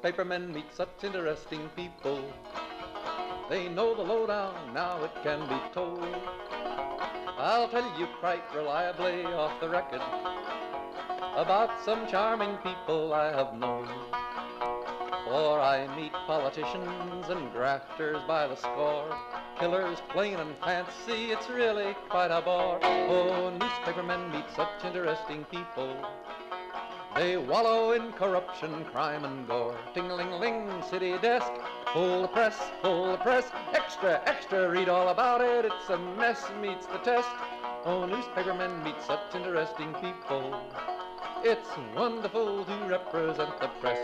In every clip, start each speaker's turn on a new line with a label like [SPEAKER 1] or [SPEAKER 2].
[SPEAKER 1] newspapermen meet such interesting people. They know the lowdown, now it can be told. I'll tell you quite reliably off the record about some charming people I have known. For I meet politicians and grafters by the score, killers plain and fancy, it's really quite a bore. Oh, newspapermen meet such interesting people. They wallow in corruption, crime and gore. Ting-a-ling-ling, city desk, pull the press, extra, extra, read all about it, it's a mess, meets the test. Oh, newspapermen meet such interesting people. It's wonderful to represent the press.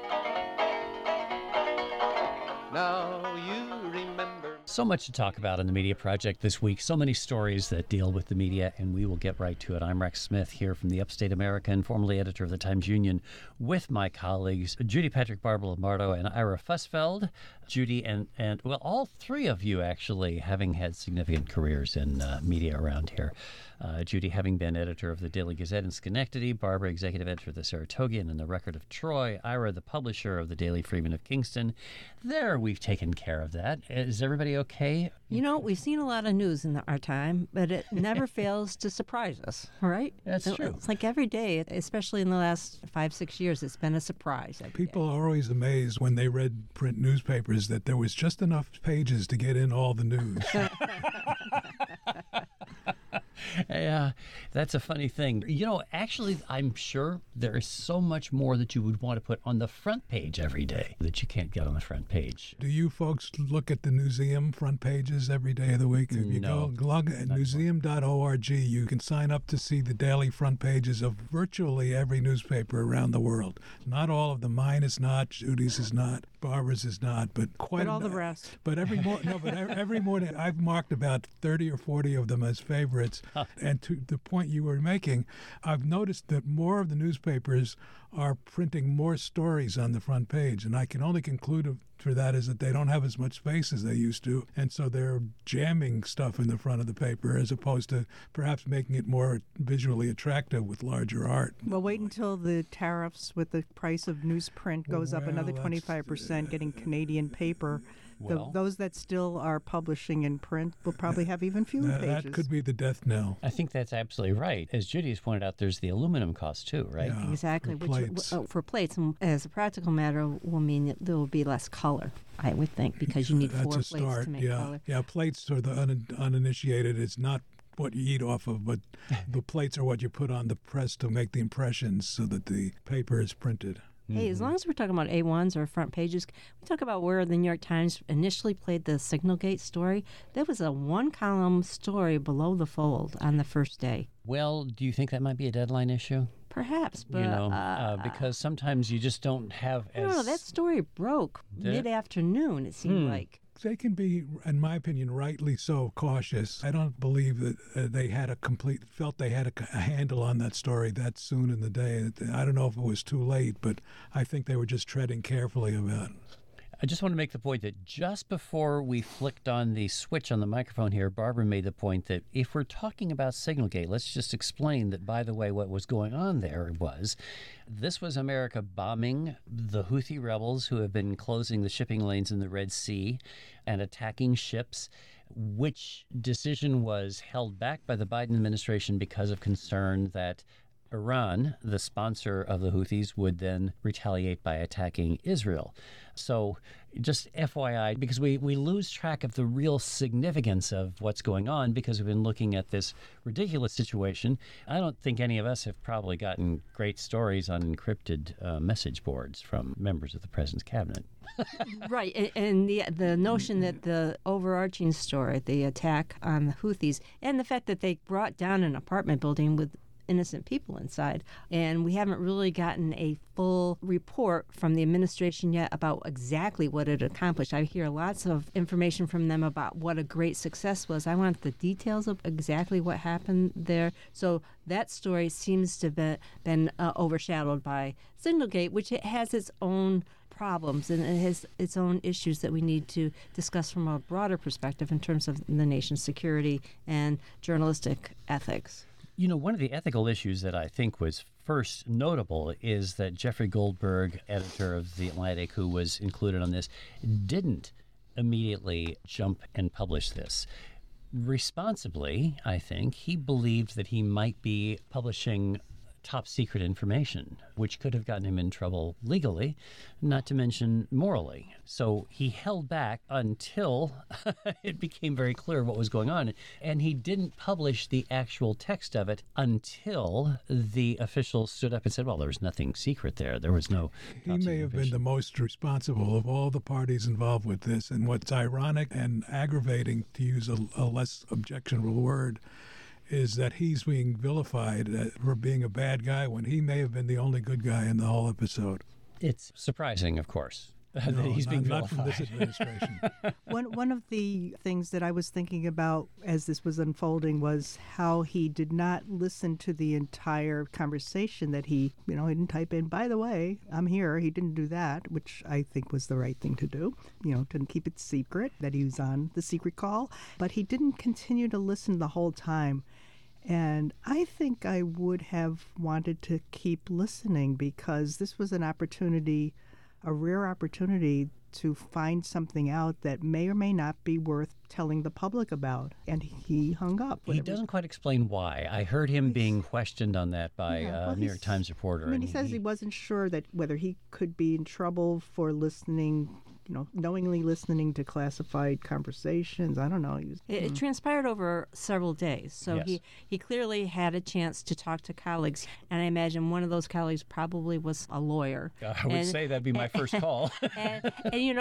[SPEAKER 1] Now you remember.
[SPEAKER 2] So much to talk about in the Media Project this week. So many stories that deal with the media, and we will get right to it. I'm Rex Smith here from the Upstate American, formerly editor of the Times-Union, with my colleagues Judy Patrick, Barbara Lombardo, and Ira Fussfeld. Judy and well, all three of you actually having had significant careers in media around here. Judy having been editor of the Daily Gazette in Schenectady, Barbara executive editor of the Saratogian and the Record of Troy, Ira the publisher of the Daily Freeman of Kingston. There, we've taken care of that. Is everybody okay?
[SPEAKER 3] You know, we've seen a lot of news in our time, but it never fails to surprise us, right?
[SPEAKER 2] That's true.
[SPEAKER 3] It's like every day, especially in the last 5-6 years, it's been a surprise.
[SPEAKER 4] People are always amazed when they read print newspapers that there was just enough pages to get in all the news.
[SPEAKER 2] Yeah, that's a funny thing. You know, actually, I'm sure there is so much more that you would want to put on the front page every day that you can't get on the front page.
[SPEAKER 4] Do you folks look at the museum front pages every day of the week? If you go log at museum.org, you can sign up to see the daily front pages of virtually every newspaper around the world. Not all of them. Mine is not, Judy's is not, Barbara's is not, but quite
[SPEAKER 3] all the rest.
[SPEAKER 4] But every morning I've marked about 30 or 40 of them as favorites. And to the point you were making, I've noticed that more of the newspapers are printing more stories on the front page. And I can only conclude for that is that they don't have as much space as they used to. And so they're jamming stuff in the front of the paper as opposed to perhaps making it more visually attractive with larger art.
[SPEAKER 5] Well, wait until the tariffs with the price of newsprint goes up another 25%, getting Canadian paper. Those that still are publishing in print will probably have even fewer pages.
[SPEAKER 4] That could be the death knell.
[SPEAKER 2] I think that's absolutely right. As Judy has pointed out, there's the aluminum cost too, right?
[SPEAKER 4] Yeah,
[SPEAKER 3] exactly.
[SPEAKER 4] For
[SPEAKER 3] plates, as a practical matter, will mean that there will be less color, I would think, because you need
[SPEAKER 4] That's
[SPEAKER 3] 4
[SPEAKER 4] a
[SPEAKER 3] plates
[SPEAKER 4] start.
[SPEAKER 3] to make color.
[SPEAKER 4] Yeah, plates for the uninitiated. It's not what you eat off of, but the plates are what you put on the press to make the impressions so that the paper is printed.
[SPEAKER 3] Hey, as long as we're talking about A1s or front pages, we talk about where the New York Times initially played the Signalgate story. There was a 1-column story below the fold on the first day.
[SPEAKER 2] Well, do you think that might be a deadline issue?
[SPEAKER 3] Perhaps, but...
[SPEAKER 2] because sometimes you just don't have as...
[SPEAKER 3] No, that story broke mid-afternoon, it seemed like.
[SPEAKER 4] They can be, in my opinion, rightly so cautious. I don't believe that they had felt they had a handle on that story that soon in the day. I don't know if it was too late, but I think they were just treading carefully about it.
[SPEAKER 2] I just want to make the point that just before we flicked on the switch on the microphone here, Barbara made the point that if we're talking about Signalgate, let's just explain that, by the way, what was going on there was this was America bombing the Houthi rebels who have been closing the shipping lanes in the Red Sea and attacking ships, which decision was held back by the Biden administration because of concern that Iran, the sponsor of the Houthis, would then retaliate by attacking Israel. So just FYI, because we lose track of the real significance of what's going on because we've been looking at this ridiculous situation. I don't think any of us have probably gotten great stories on encrypted message boards from members of the president's cabinet.
[SPEAKER 3] Right, and the notion that the overarching story, the attack on the Houthis, and the fact that they brought down an apartment building with innocent people inside. And we haven't really gotten a full report from the administration yet about exactly what it accomplished. I hear lots of information from them about what a great success was. I want the details of exactly what happened there. So that story seems to have been overshadowed by Signalgate, which it has its own problems and it has its own issues that we need to discuss from a broader perspective in terms of the nation's security and journalistic ethics.
[SPEAKER 2] You know, one of the ethical issues that I think was First, notable is that Jeffrey Goldberg, editor of The Atlantic, who was included on this, didn't immediately jump and publish this. Responsibly, I think, he believed that he might be publishing top secret information, which could have gotten him in trouble legally, not to mention morally. So he held back until it became very clear what was going on. And he didn't publish the actual text of it until the officials stood up and said, well, there was nothing secret there. There was no...
[SPEAKER 4] He may have been the most responsible of all the parties involved with this. And what's ironic and aggravating, to use a less objectionable word, is that he's being vilified for being a bad guy when he may have been the only good guy in the whole episode.
[SPEAKER 2] It's surprising, of course, that
[SPEAKER 4] No,
[SPEAKER 2] he's being
[SPEAKER 4] not
[SPEAKER 2] vilified.
[SPEAKER 4] from this administration.
[SPEAKER 5] One of the things that I was thinking about as this was unfolding was how he did not listen to the entire conversation that he didn't type in, by the way, I'm here. He didn't do that, which I think was the right thing to do, to keep it secret that he was on the secret call. But he didn't continue to listen the whole time. And I think I would have wanted to keep listening because this was an opportunity, a rare opportunity to find something out that may or may not be worth telling the public about. And he hung up.
[SPEAKER 2] He doesn't quite explain why. I heard him being questioned on that by
[SPEAKER 5] well,
[SPEAKER 2] a New York Times reporter.
[SPEAKER 5] I mean, he says he wasn't sure that whether he could be in trouble for listening, knowingly listening to classified conversations. I don't know.
[SPEAKER 3] It transpired over several days, so
[SPEAKER 2] Yes.
[SPEAKER 3] he clearly had a chance to talk to colleagues, and I imagine one of those colleagues probably was a lawyer.
[SPEAKER 2] I would say that'd be my first call.
[SPEAKER 3] and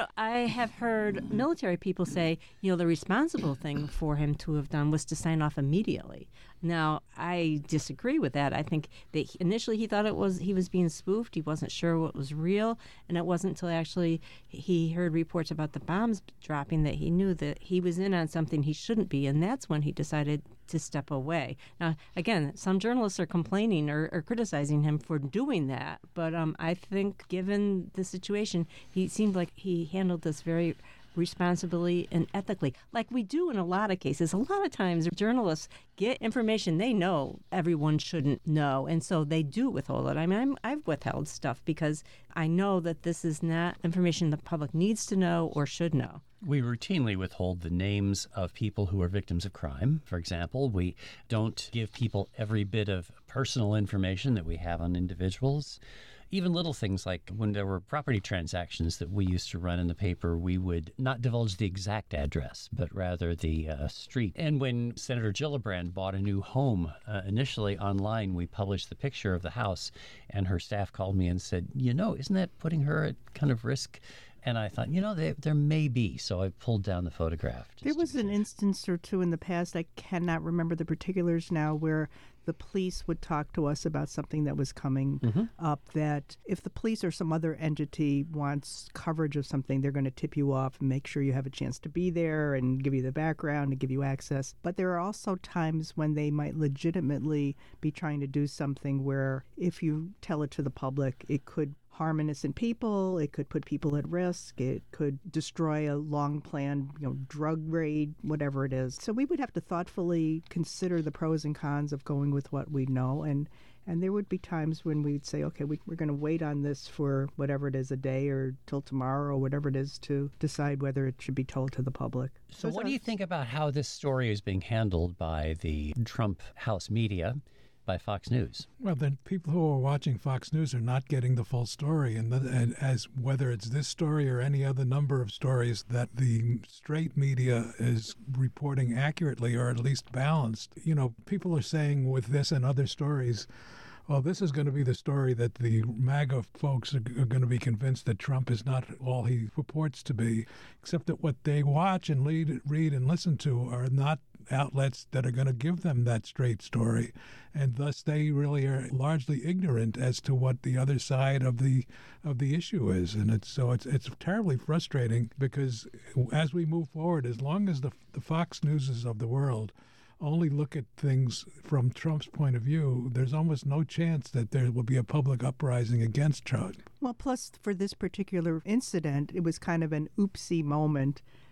[SPEAKER 3] I have heard military people say, the responsible thing for him to have done was to sign off immediately. Now, I disagree with that. I think that initially he thought he was being spoofed. He wasn't sure what was real, and it wasn't until actually he heard reports about the bombs dropping that he knew that he was in on something he shouldn't be, and that's when he decided to step away. Now, again, some journalists are complaining or criticizing him for doing that, but I think given the situation, he seemed like he handled this very responsibly and ethically, like we do in a lot of cases. A lot of times journalists get information they know everyone shouldn't know, and so they do withhold it. I mean, I've withheld stuff because I know that this is not information the public needs to know or should know.
[SPEAKER 2] We routinely withhold the names of people who are victims of crime. For example, we don't give people every bit of personal information that we have on individuals. Even little things like when there were property transactions that we used to run in the paper, we would not divulge the exact address, but rather the street. And when Senator Gillibrand bought a new home, initially online, we published the picture of the house, and her staff called me and said, isn't that putting her at kind of risk? And I thought, there may be. So I pulled down the photograph.
[SPEAKER 5] There was an instance or two in the past, I cannot remember the particulars now, where the police would talk to us about something that was coming up, that if the police or some other entity wants coverage of something, they're going to tip you off and make sure you have a chance to be there and give you the background and give you access. But there are also times when they might legitimately be trying to do something where if you tell it to the public, it could harm innocent people, it could put people at risk, it could destroy a long-planned, drug raid, whatever it is. So we would have to thoughtfully consider the pros and cons of going with what we know, and there would be times when we'd say, okay, we're going to wait on this for whatever it is, a day or till tomorrow or whatever it is, to decide whether it should be told to the public.
[SPEAKER 2] So what do you think about how this story is being handled by the Trump House media, by Fox News?
[SPEAKER 4] Well, then people who are watching Fox News are not getting the full story, and as whether it's this story or any other number of stories that the straight media is reporting accurately or at least balanced. People are saying with this and other stories, well, this is going to be the story that the MAGA folks are going to be convinced that Trump is not all he purports to be, except that what they watch and read and listen to are not outlets that are going to give them that straight story, and thus they really are largely ignorant as to what the other side of the issue is. And it's terribly frustrating, because as we move forward, as long as the Fox Newses of the world only look at things from Trump's point of view, there's almost no chance that there will be a public uprising against Trump.
[SPEAKER 5] Well, plus for this particular incident, it was kind of an oopsie moment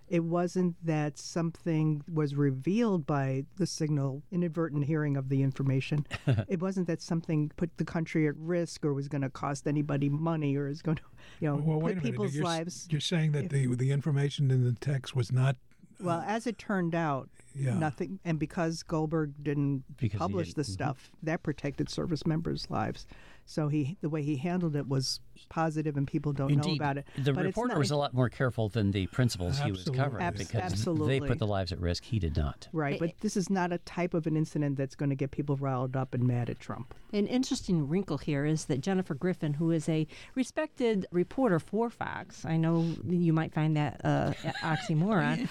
[SPEAKER 5] It wasn't that something was revealed by the signal, inadvertent hearing of the information. It wasn't that something put the country at risk or was going to cost anybody money or is going to,
[SPEAKER 4] Well, wait
[SPEAKER 5] put
[SPEAKER 4] a minute.
[SPEAKER 5] people's lives.
[SPEAKER 4] You're saying that the information in the text was not.
[SPEAKER 5] Well, as it turned out, nothing. And because Goldberg didn't publish the stuff, that protected service members' lives. So the way he handled it was positive, and people don't know about it.
[SPEAKER 2] The reporter was a lot more careful than the principals he was covering because they put the lives at risk. He did not.
[SPEAKER 5] Right, but this is not a type of an incident that's going to get people riled up and mad at Trump.
[SPEAKER 3] An interesting wrinkle here is that Jennifer Griffin, who is a respected reporter for Fox, I know you might find that oxymoron,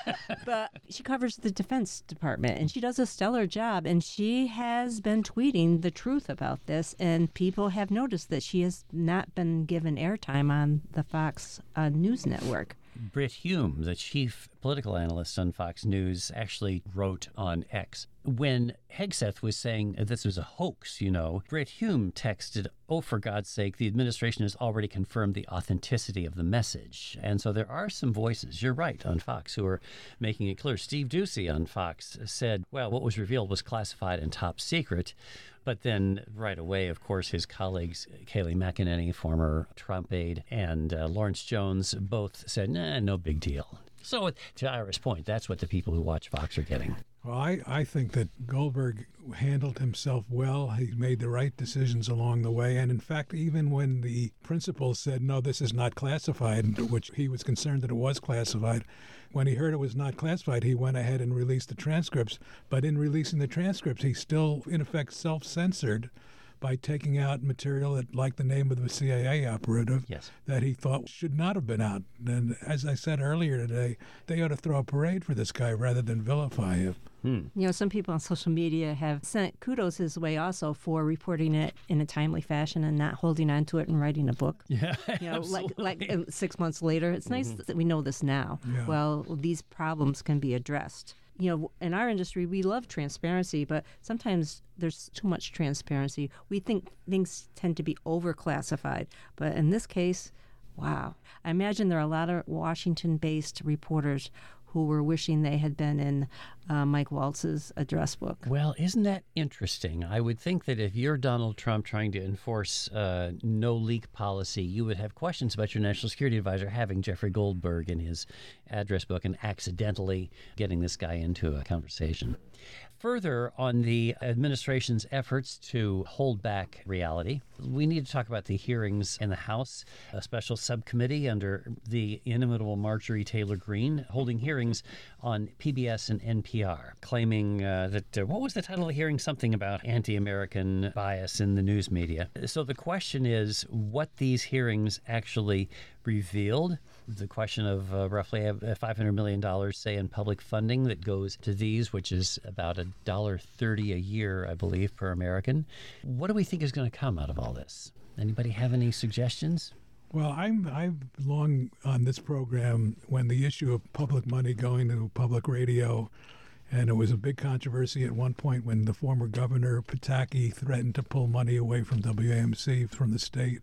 [SPEAKER 3] but she covers the Defense Department, and she does a stellar job, and she has been tweeting the truth about this, and people have noticed that she has not been given airtime on the Fox News Network.
[SPEAKER 2] Brit Hume, the chief political analyst on Fox News, actually wrote on X. When Hegseth was saying this was a hoax, Brit Hume texted, "Oh, for God's sake, the administration has already confirmed the authenticity of the message." And so there are some voices, you're right, on Fox who are making it clear. Steve Doocy on Fox said, well, what was revealed was classified and top secret. But then right away, of course, his colleagues, Kayleigh McEnany, former Trump aide, and Lawrence Jones both said, nah, no big deal. So to Ira's point, that's what the people who watch Fox are getting.
[SPEAKER 4] Well, I think that Goldberg handled himself well. He made the right decisions along the way. And in fact, even when the principal said, no, this is not classified, which he was concerned that it was classified, when he heard it was not classified, he went ahead and released the transcripts. But in releasing the transcripts, he still, in effect, self-censored by taking out material like the name of the CIA operative that he thought should not have been out. And as I said earlier today, they ought to throw a parade for this guy rather than vilify him.
[SPEAKER 3] Some people on social media have sent kudos his way also for reporting it in a timely fashion and not holding on to it and writing a book.
[SPEAKER 2] Yeah,
[SPEAKER 3] like 6 months later. It's nice that we know this now.
[SPEAKER 4] Yeah.
[SPEAKER 3] Well, these problems can be addressed. In our industry, we love transparency, but sometimes there's too much transparency. We think things tend to be overclassified. But in this case, wow. I imagine there are a lot of Washington-based reporters who were wishing they had been in Mike Waltz's address book.
[SPEAKER 2] Well, isn't that interesting? I would think that if you're Donald Trump trying to enforce no-leak policy, you would have questions about your national security advisor having Jeffrey Goldberg in his address book and accidentally getting this guy into a conversation. Further on the administration's efforts to hold back reality, we need to talk about the hearings in the House, a special subcommittee under the inimitable Marjorie Taylor Greene holding hearings on PBS and NPR, claiming that, what was the title of the hearing? Something about anti-American bias in the news media. So the question is what these hearings actually revealed. The question of roughly $500 million, say, in public funding that goes to these, which is about $1.30 a year, I believe, per American. What do we think is going to come out of all this? Anybody have any suggestions?
[SPEAKER 4] Well, I've long on this program when the issue of public money going to public radio, and it was a big controversy at one point when the former governor, Pataki, threatened to pull money away from WAMC from the state.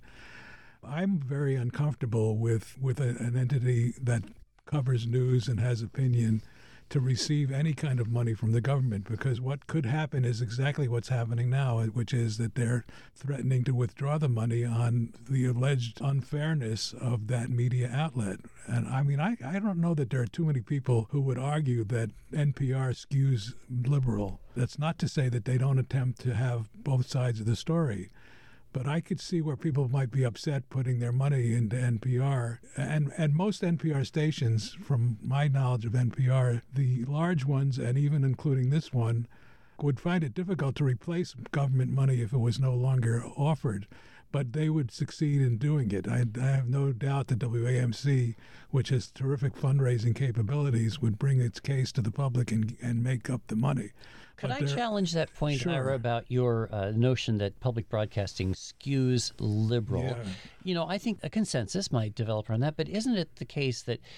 [SPEAKER 4] I'm very uncomfortable with an entity that covers news and has opinion to receive any kind of money from the government, because what could happen is exactly what's happening now, which is that they're threatening to withdraw the money on the alleged unfairness of that media outlet. And I mean, I don't know that there are too many people who would argue that NPR skews liberal. That's not to say that they don't attempt to have both sides of the story. But I could see where people might be upset putting their money into NPR. And most NPR stations, from my knowledge of NPR, the large ones, and even including this one, would find it difficult to replace government money if it was no longer offered. But they would succeed in doing it. I have no doubt that WAMC, which has terrific fundraising capabilities, would bring its case to the public and make up the money.
[SPEAKER 2] Could I challenge that point,
[SPEAKER 4] Sure.
[SPEAKER 2] Ira, about your notion that public broadcasting skews liberal?
[SPEAKER 4] Yeah.
[SPEAKER 2] I think a consensus might develop around that, but isn't it the case that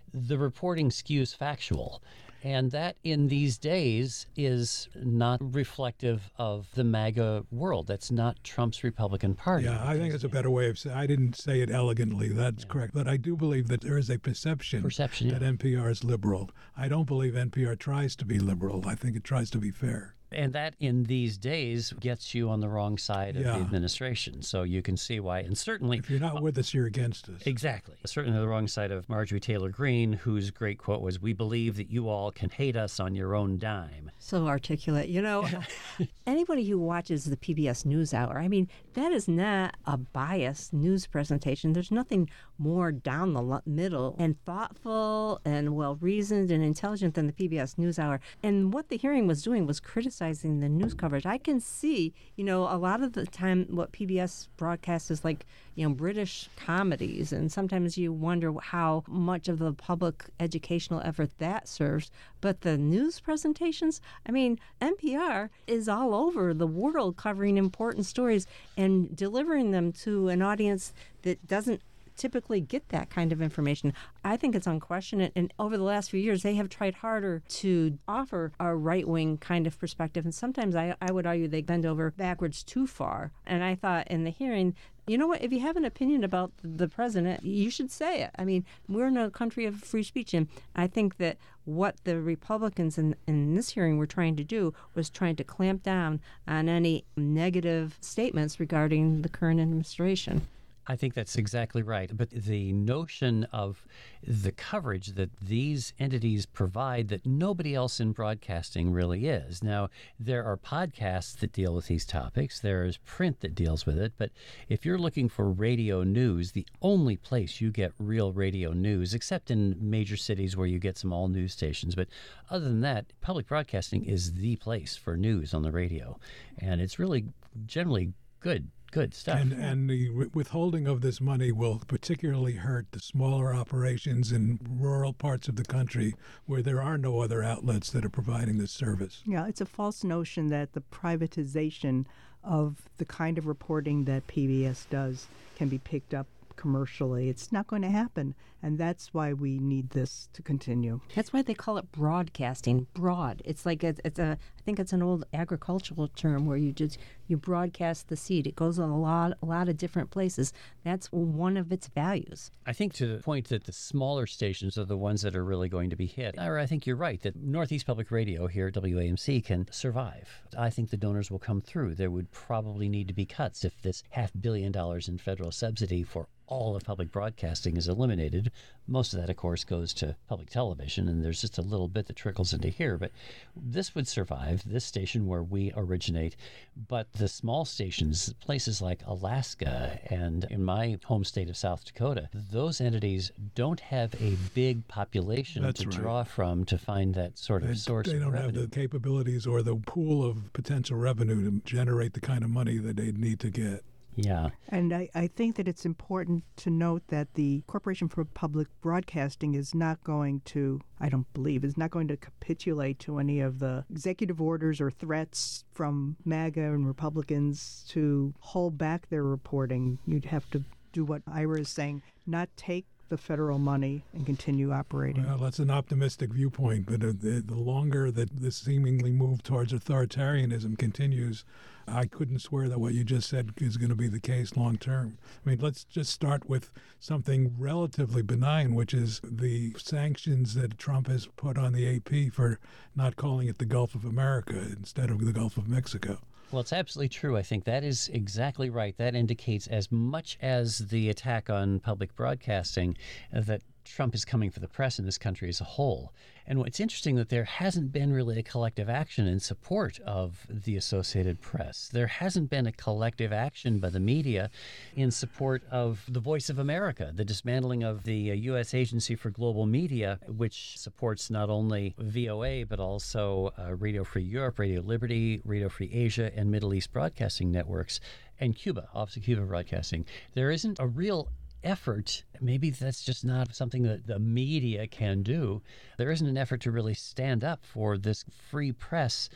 [SPEAKER 2] the reporting skews factual. And that in these days is not reflective of the MAGA world. That's not Trump's Republican Party.
[SPEAKER 4] Yeah, I think it's a better way of saying. I didn't say it elegantly. That's correct. But I do believe that there is a perception that NPR is liberal. I don't believe NPR tries to be liberal. I think it tries to be fair.
[SPEAKER 2] And that in these days gets you on the wrong side of the administration. So you can see why. And certainly,
[SPEAKER 4] if you're not with us, you're against us.
[SPEAKER 2] Exactly. Certainly the wrong side of Marjorie Taylor Greene, whose great quote was, "We believe that you all can hate us on your own dime."
[SPEAKER 3] So articulate. You know, anybody who watches the PBS NewsHour, I mean, that is not a biased news presentation. There's nothing more down the middle and thoughtful and well-reasoned and intelligent than the PBS NewsHour. And what the hearing was doing was criticizing the news coverage. I can see, you know, a lot of the time what PBS broadcasts is like, you know, British comedies. And sometimes you wonder how much of the public educational effort that serves. But the news presentations, I mean, NPR is all over the world covering important stories and delivering them to an audience that doesn't typically get that kind of information. I think it's unquestioned. And over the last few years, they have tried harder to offer a right-wing kind of perspective. And sometimes I would argue they bend over backwards too far. And I thought in the hearing, you know what, if you have an opinion about the president, you should say it. I mean, we're in a country of free speech. And I think that what the Republicans in this hearing were trying to do was trying to clamp down on any negative statements regarding the current administration.
[SPEAKER 2] I think that's exactly right. But the notion of the coverage that these entities provide that nobody else in broadcasting really is. Now, there are podcasts that deal with these topics. There is print that deals with it. But if you're looking for radio news, the only place you get real radio news, except in major cities where you get some all news stations, but other than that, public broadcasting is the place for news on the radio. And it's really generally good stuff.
[SPEAKER 4] And the withholding of this money will particularly hurt the smaller operations in rural parts of the country where there are no other outlets that are providing this service.
[SPEAKER 5] Yeah, it's a false notion that the privatization of the kind of reporting that PBS does can be picked up commercially. It's not going to happen. And that's why we need this to continue.
[SPEAKER 3] That's why they call it broadcasting. Broad. It's like I think it's an old agricultural term where you broadcast the seed. It goes on a lot of different places. That's one of its values.
[SPEAKER 2] I think to the point that the smaller stations are the ones that are really going to be hit. Or I think you're right that Northeast Public Radio here at WAMC can survive. I think the donors will come through. There would probably need to be cuts if this $500 million in federal subsidy for all of public broadcasting is eliminated. Most of that, of course, goes to public television, and there's just a little bit that trickles into here. But this would survive, this station where we originate. But the small stations, places like Alaska and in my home state of South Dakota, those entities don't have a big population draw from to find that sort of source of revenue. They don't have the
[SPEAKER 4] capabilities or the pool of potential revenue to generate the kind of money that they'd need to get.
[SPEAKER 2] Yeah.
[SPEAKER 5] And I think that it's important to note that the Corporation for Public Broadcasting is not going to, I don't believe, is not going to capitulate to any of the executive orders or threats from MAGA and Republicans to hold back their reporting. You'd have to do what Ira is saying, not take the federal money and continue operating.
[SPEAKER 4] Well, that's an optimistic viewpoint, but the longer that this seemingly move towards authoritarianism continues, I couldn't swear that what you just said is going to be the case long term. I mean, let's just start with something relatively benign, which is the sanctions that Trump has put on the AP for not calling it the Gulf of America instead of the Gulf of Mexico.
[SPEAKER 2] Well, it's absolutely true. I think that is exactly right. That indicates as much as the attack on public broadcasting that Trump is coming for the press in this country as a whole. And it's interesting that there hasn't been really a collective action in support of the Associated Press. There hasn't been a collective action by the media in support of the Voice of America, the dismantling of the U.S. Agency for Global Media, which supports not only VOA, but also Radio Free Europe, Radio Liberty, Radio Free Asia, and Middle East Broadcasting Networks, and Cuba, Office of Cuba Broadcasting. There isn't a real effort, maybe that's just not something that the media can do. There isn't an effort to really stand up for this free press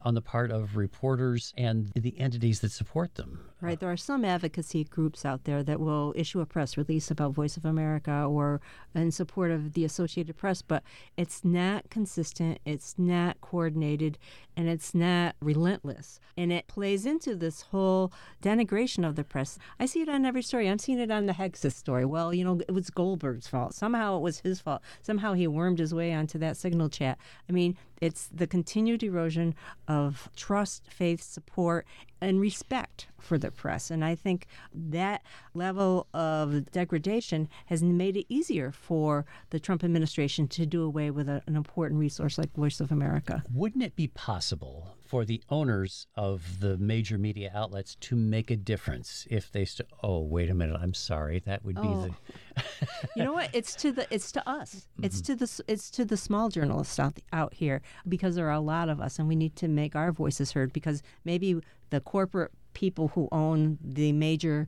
[SPEAKER 2] on the part of reporters and the entities that support them.
[SPEAKER 3] Right. There are some advocacy groups out there that will issue a press release about Voice of America or in support of the Associated Press, but it's not consistent, it's not coordinated, and it's not relentless. And it plays into this whole denigration of the press. I see it on every story. I'm seeing it on the Hexas story. Well, it was Goldberg's fault. Somehow it was his fault. Somehow he wormed his way onto that Signal chat. I mean, it's the continued erosion of trust, faith, support, and respect for the press. And I think that level of degradation has made it easier for the Trump administration to do away with an important resource like Voice of America.
[SPEAKER 2] Wouldn't it be possible for the owners of the major media outlets to make a difference if they wait a minute, I'm sorry, that would be the
[SPEAKER 3] You know what? It's to us. It's to the small journalists out here, because there are a lot of us, and we need to make our voices heard, because maybe the corporate people who own the major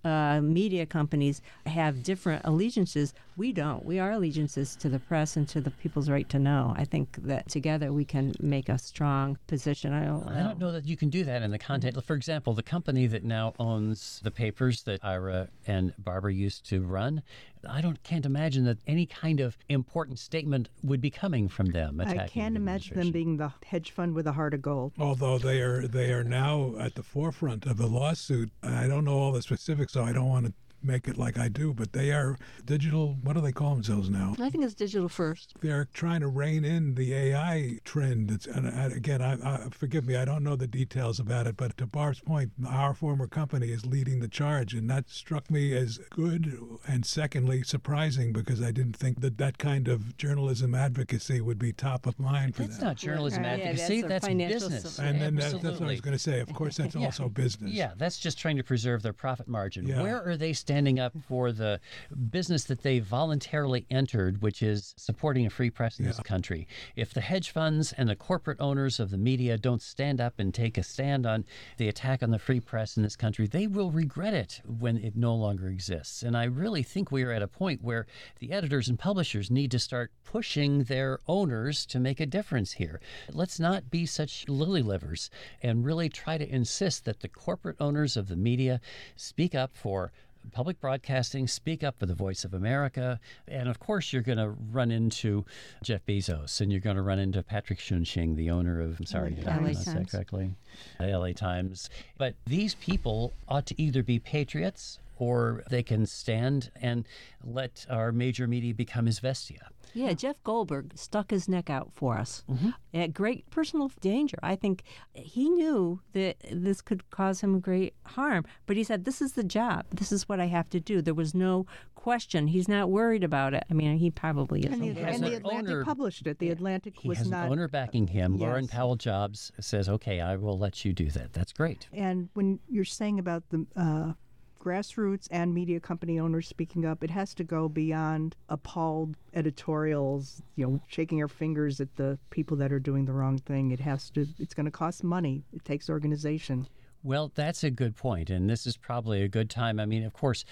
[SPEAKER 3] media companies have different allegiances. We don't. We are allegiances to the press and to the people's right to know. I think that together we can make a strong position. I don't
[SPEAKER 2] know that you can do that in the content. For example, the company that now owns the papers that Ira and Barbara used to run, can't imagine that any kind of important statement would be coming from them.
[SPEAKER 5] I can't imagine them being the hedge fund with a heart of gold.
[SPEAKER 4] Although they are now at the forefront of the lawsuit. I don't know all the specifics, so I don't want to make it like I do, but they are digital, what do they call themselves now?
[SPEAKER 3] I think it's digital first.
[SPEAKER 4] They're trying to rein in the AI trend. Again, forgive me, I don't know the details about it, but to Barb's point, our former company is leading the charge, and that struck me as good, and secondly, surprising, because I didn't think that kind of journalism advocacy would be top of mind for them.
[SPEAKER 2] That's not journalism advocacy, that's business.
[SPEAKER 4] And then that's what I was going to say. Of course, that's also business.
[SPEAKER 2] Yeah, that's just trying to preserve their profit margin.
[SPEAKER 4] Yeah.
[SPEAKER 2] Where are they standing up for the business that they voluntarily entered, which is supporting a free press in this country? If the hedge funds and the corporate owners of the media don't stand up and take a stand on the attack on the free press in this country, they will regret it when it no longer exists. And I really think we are at a point where the editors and publishers need to start pushing their owners to make a difference here. Let's not be such lily livers and really try to insist that the corporate owners of the media speak up for public broadcasting, speak up for the Voice of America. And of course, you're going to run into Jeff Bezos, and you're going to run into Patrick Shunshing, the owner of, did I pronounce that correctly? LA Times. But these people ought to either be patriots, or they can stand and let our major media become Izvestia.
[SPEAKER 3] Yeah, Jeff Goldberg stuck his neck out for us at great personal danger. I think he knew that this could cause him great harm, but he said, this is the job. This is what I have to do. There was no question. He's not worried about it. I mean, he probably is.
[SPEAKER 5] And the Atlantic published it. The Atlantic was
[SPEAKER 2] not... He has an owner backing him.
[SPEAKER 5] Yes.
[SPEAKER 2] Lauren Powell Jobs says, okay, I will let you do that. That's great.
[SPEAKER 5] And when you're saying about the... grassroots and media company owners speaking up, it has to go beyond appalled editorials, shaking our fingers at the people that are doing the wrong thing. It's going to cost money. It takes organization.
[SPEAKER 2] Well, that's a good point, and this is probably a good time. I mean, of course,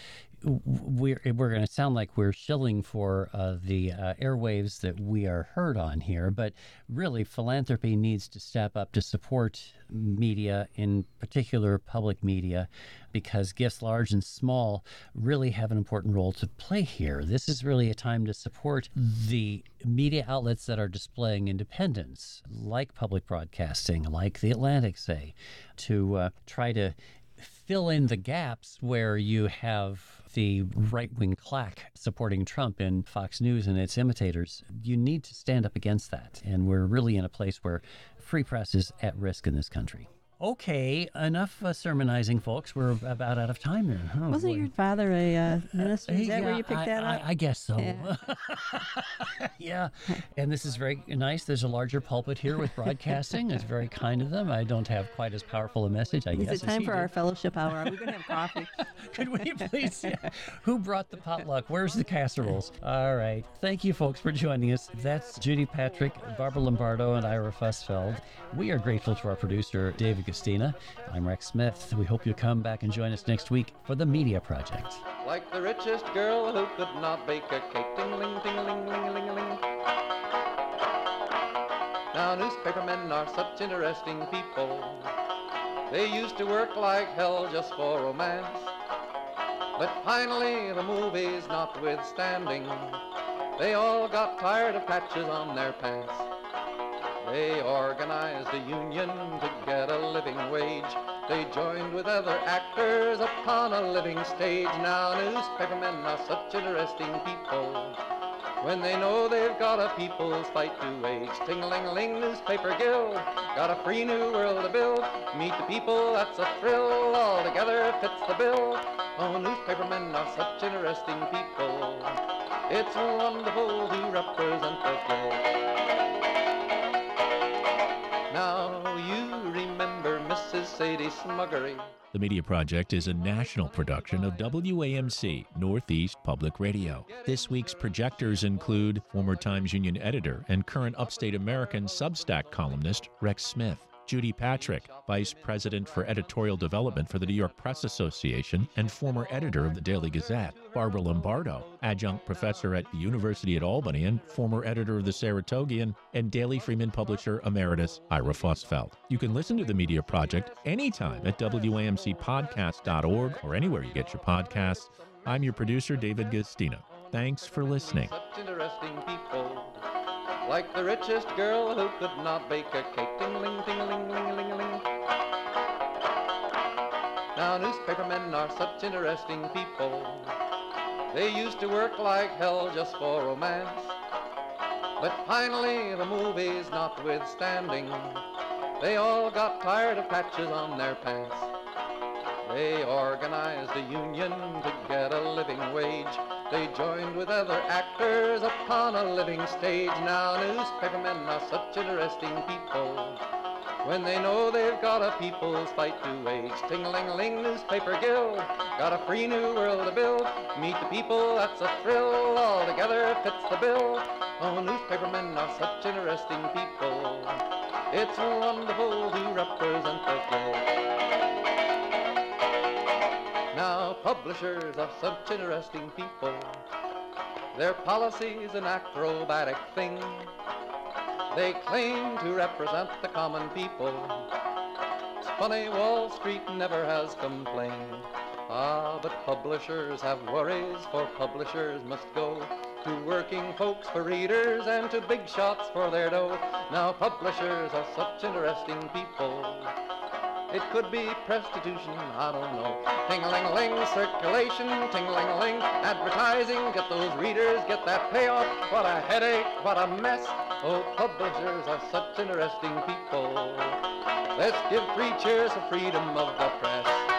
[SPEAKER 2] we're going to sound like we're shilling for the airwaves that we are heard on here, but really philanthropy needs to step up to support media, in particular public media, because gifts large and small really have an important role to play here. This is really a time to support the media outlets that are displaying independence, like public broadcasting, like The Atlantic, say, to try to fill in the gaps where you have the right-wing claque supporting Trump in Fox News and its imitators. You need to stand up against that, and we're really in a place where free press is at risk in this country. Okay, enough sermonizing, folks. We're about out of time here. Oh,
[SPEAKER 3] Wasn't your father a minister? Is that where you picked that up?
[SPEAKER 2] I guess so.
[SPEAKER 3] Yeah.
[SPEAKER 2] Yeah. And this is very nice. There's a larger pulpit here with broadcasting. It's very kind of them. I don't have quite as powerful a message, I guess.
[SPEAKER 3] Is it time for our fellowship hour? Are we going to have coffee?
[SPEAKER 2] Could we please? Yeah. Who brought the potluck? Where's the casseroles? All right. Thank you, folks, for joining us. That's Judy Patrick, Barbara Lombardo, and Ira Fussfeld. We are grateful to our producer, David Gustina. I'm Rex Smith. We hope you'll come back and join us next week for The Media Project.
[SPEAKER 1] Like the richest girl who could not bake a cake, ting-a-ling, ting-a-ling, ling-a-ling-a-ling. Now newspapermen are such interesting people. They used to work like hell just for romance. But finally, the movies notwithstanding, they all got tired of patches on their pants. They organized a union to get a living wage. They joined with other actors upon a living stage. Now newspapermen are such interesting people. When they know they've got a people's fight to wage. Ting-a-ling-a-ling, newspaper guild, got a free new world to build. Meet the people, that's a thrill, all together fits the bill. Oh, newspapermen are such interesting people. It's wonderful to represent the guild. Now you remember Mrs. Sadie Smuggery.
[SPEAKER 6] The Media Project is a national production of WAMC, Northeast Public Radio. This week's projectors include former Times Union editor and current Upstate American Substack columnist Rex Smith, Judy Patrick, Vice President for Editorial Development for the New York Press Association and former editor of the Daily Gazette, Barbara Lombardo, Adjunct Professor at the University at Albany and former editor of the Saratogian, and Daily Freeman Publisher Emeritus Ira Fosfeld. You can listen to The Media Project anytime at WAMCpodcast.org or anywhere you get your podcasts. I'm your producer, David Gastina. Thanks for listening.
[SPEAKER 1] Such interesting people. Like the richest girl who could not bake a cake. Ting-a-ling, ting-a-ling, ling-a-ling-a-ling. Now newspapermen are such interesting people. They used to work like hell just for romance. But finally, the movies notwithstanding, they all got tired of patches on their pants. They organized a union to get a living wage. They joined with other actors upon a living stage. Now newspapermen are such interesting people. When they know they've got a people's fight to wage. Ting-a-ling-a-ling, newspaper guild, got a free new world to build. Meet the people, that's a thrill, all together fits the bill. Oh, newspapermen are such interesting people. It's wonderful to represent the guild. Now publishers are such interesting people. Their policy's an acrobatic thing. They claim to represent the common people. It's funny, Wall Street never has complained. Ah, but publishers have worries, for publishers must go to working folks for readers and to big shots for their dough. Now publishers are such interesting people. It could be prostitution, I don't know. Ting-a-ling-a-ling, circulation, ting-a-ling-a-ling, advertising, get those readers, get that payoff. What a headache, what a mess. Oh, publishers are such interesting people. Let's give 3 cheers for freedom of the press.